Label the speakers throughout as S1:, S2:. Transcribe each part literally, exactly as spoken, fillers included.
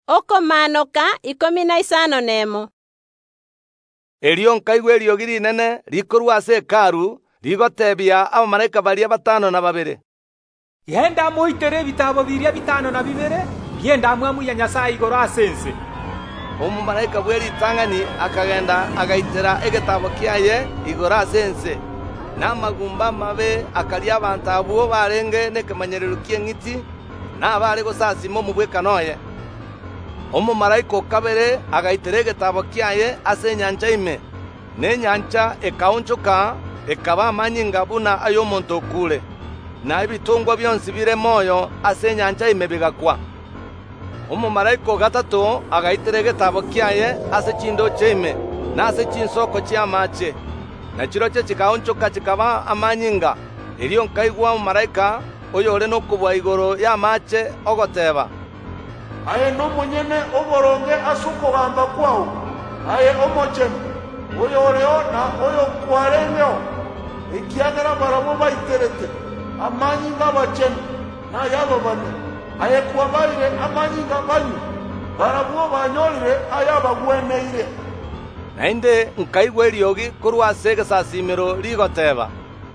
S1: Okomanoka ikomi na isano nemo.
S2: Elio nkaigwa eriogi rinene rikorwa ase hekalu rigotebia abamalaika baria batano na babere.
S3: Genda muitere ebitabo biria bitano na bibere bienda mwamu ya Nyasaye igoro ase ense.
S2: Omumalaika bwe ritang'ani akagenda agaitera egetabo kiaye igoro ase ense, n'amagumba mabe akaria abantu abwo barenge n'ekemanyerero ki'eng'iti n'abare gosasima omu bwekanoye. Omumalaika okabere agaitera egetabo kiaye ase enyancha ime, n'enyancha ekaonchoka ekaba amanyinga buna ay'omonto okure, na ebitungwa byonsi bire moyo ase enyancha ime bigakwa. Omumalaika gatatu agaitera egetabo kiaye ase chindo chiime nase chinsoko chi'amache, na chiroche chikaonchoka chikaba amanyinga. Elio nkaigwa omumalaika oyo ore nokobua igoro y'amache ogoteba,
S4: aye n'omonyene oboronge ase okogamba kwago, aye omochenu oyo oreo na oyo kwarengeo, ekiagera barabo baiterete amanyinga abachenu naye abo bane, aye kwabaire amanyinga banyu barabo banyorire aye abagweneire.
S2: Naende nkaigwa eriogi korwa ase egesasimero rigoteba,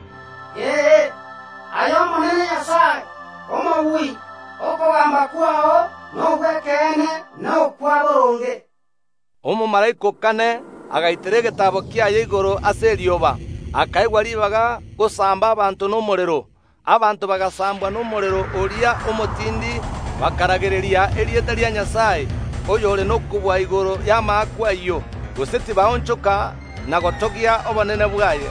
S5: ee aye omonene Nyasaye omobui okogamba kwao n'obwekene n'okwaboronge.
S2: Omumalaika kane agaitera egetabo kiaye igoro ase erioba, akaigwa ribaga gosamba abantu n'omorero, abantu bagasambwa n'omorero oria omotindi, bakaragereria erieta ria Nyasaye oyo ore nokobua igoro y'amaakwa iyo, gose tibaonchoka na gotogia obonene bwaye.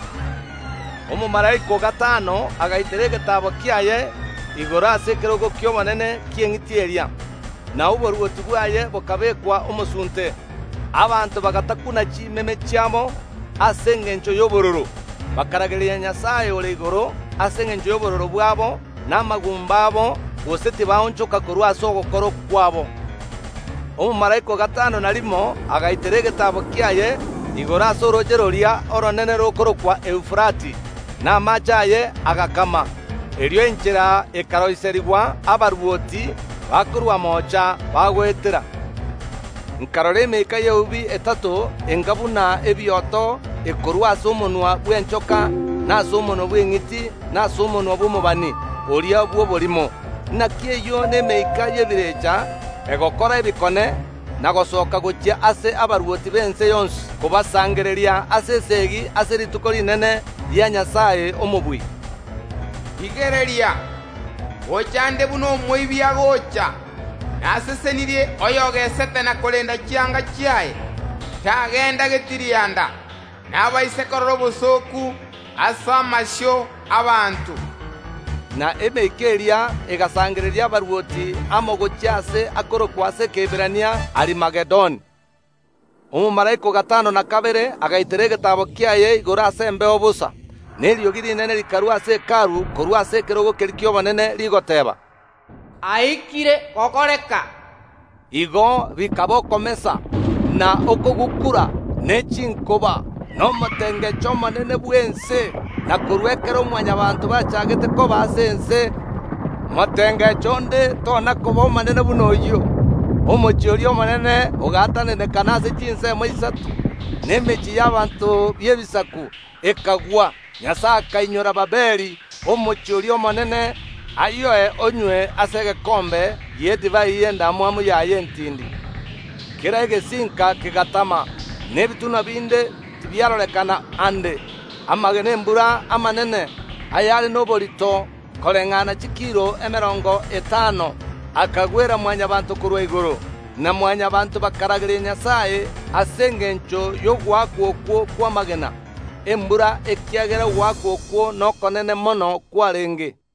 S2: Omumalaika gatano agaitera egetabo kiaye igoro ase ekerogo ki'obonene ki'eng'iti eria, na oboruoti bwaye bokabekwa omosunte. Abantu bagatakuna chimeme chiamo ase eng'encho y'obororo, bakaragereria Nyasaye ore igoro ase eng'encho y'obororo bwabo n'amagumba abo, gose tibaonchoka korwa ase ogokoro kwabo. Omumalaika gatano na rimo agaitera egetabo kiaye igoro ase oroche roria oronene rokorokwa Eufurati, n'amache aye agakama. Elio enchera ekaroiserigwa abaruoti bakorwa mocha bagwetera. Nkarora emeika y'eubi etatu engabuna ebioto ekorwa ase omonwa bw'enchoka nase omonwa bw'eng'iti nase omonwa bw'omobani oria bw'oborimo. Naki eyo n'emeika y'ebirecha egokora ebikone na gosoka gochia ase abaruoti b'ense yonsi kobasangereria ase esegi ase rituko rinene ria Nyasaye omobui.
S6: Igereria gochande buno omoibi agocha nasesenirie oyogesete na kolenda chianga chiaye tagenda getirianda nabaise korora obosoku ase amasio abantu.
S2: Na emeika eria egasangereria abaruoti amogochia ase akorokwa ase Kiebrania Arimagedoni. Omumalaika gatano na kabere agaitera egetabo kiaye igoro ase embeo busa, n'eriogi rinene rikarwa ase hekalu korwa ase ekerogo keri ki'obonene rigoteba,
S6: aikire gokoreka.
S2: Igo bikaba okomesa na okogukura n'echinkoba n'omotengecho omonene bw'ense, na korwa ekero omwanyabantu bachagete koba ase ense motengecho onde tona koba omonene buna oyio. Omochi oria omonene ogatanenekana ase chinsemo isatu, n'emechi y'abantu by'ebisaku ekagwa. Nyasaye akainyora Babeli omochi oria omonene ayoe onywe ase egekombe gi'edivai y'endamwamu yaye entindi. Kera egesinka kigatama, n'ebituna binde tibiarorekana ande. Amagena embura amanene ayare n'oborito koreng'ana chikiro emerongo etano akagwera mwanyabantu korwa igoro, na mwanyabantu bakarageria Nyasaye ase eng'encho y'ogwakwa okwo kw'amagena. Embura ekiagera ogwakwa okwo nokonene mono kwarenge.